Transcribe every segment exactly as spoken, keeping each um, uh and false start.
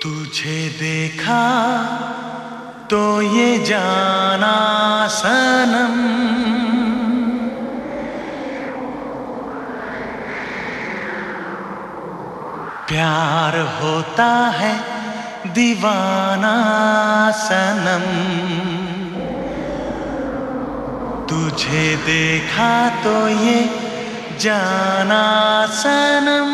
तुझे देखा तो ये जाना सनम, प्यार होता है दीवाना सनम। तुझे देखा तो ये जाना सनम।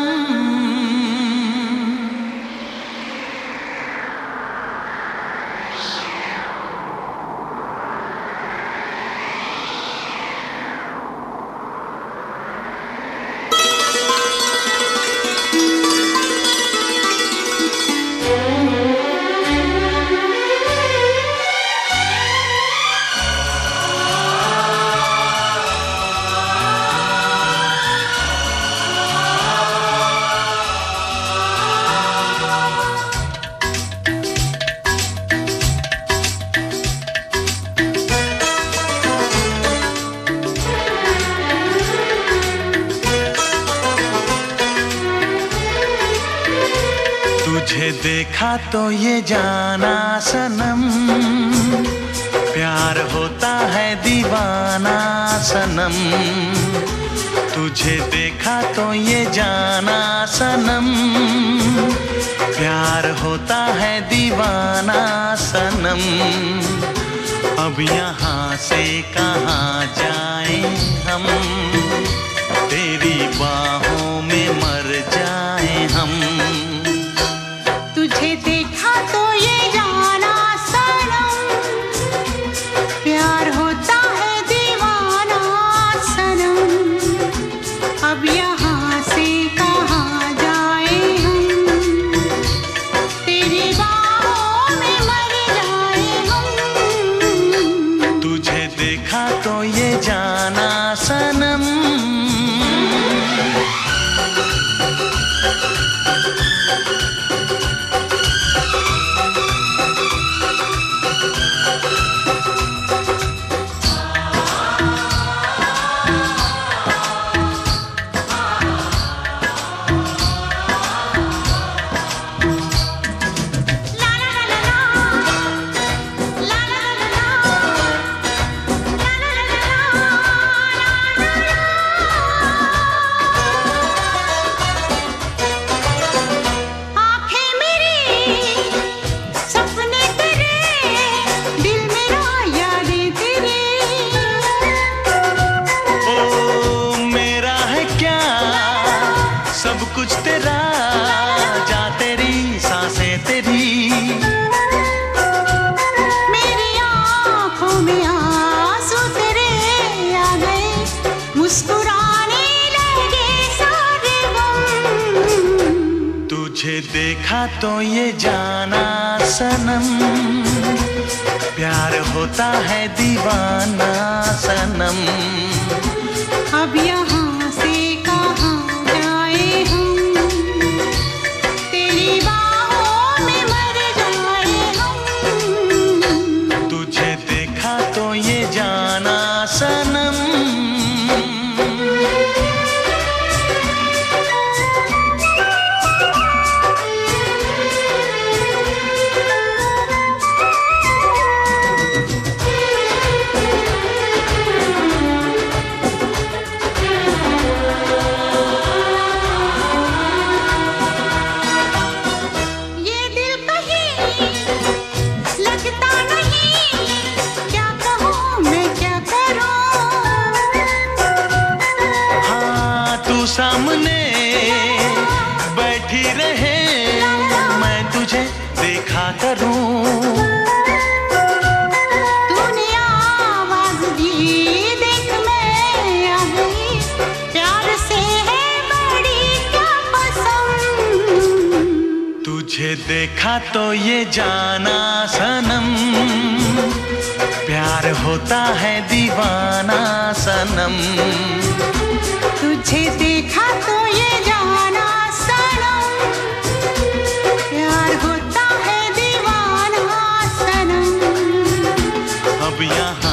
तुझे देखा तो ये जाना सनम, प्यार होता है दीवाना सनम। तुझे देखा तो ये जाना सनम, प्यार होता है दीवाना सनम। अब यहाँ से कहाँ जाएं हम, तेरी बाहों में मर जाएं हम। तुझे देखा तो ये जाना सनम, प्यार होता है दीवाना सनम। अब यहाँ से कहाँ जाए हम, तेरी बाहों में मर जाए हम। तुझे देखा तो ये जाना सनम। सब कुछ तेरा, जा तेरी सांसें तेरी। मेरी आँखों में आंसू तेरे आ गए, मुस्कुराने लगे सारे गम। तुझे देखा तो ये जाना सनम, प्यार होता है दीवाना सनम। अब यहाँ से कहाँ जाए हम, तेरी बाहों में मर जाए हम। तुझे देखा तो ये जाना सनम। सामने बैठी रहे, मैं तुझे देखा करूं। तूने आवाज दी, देख मैं आ गई, प्यार से है बड़ी क्या पसंद। तुझे देखा तो ये जाना सनम, प्यार होता है दीवाना सनम। तुझे देखा तो ये जाना सनम, प्यार होता है दीवाना सनम। अब यहाँ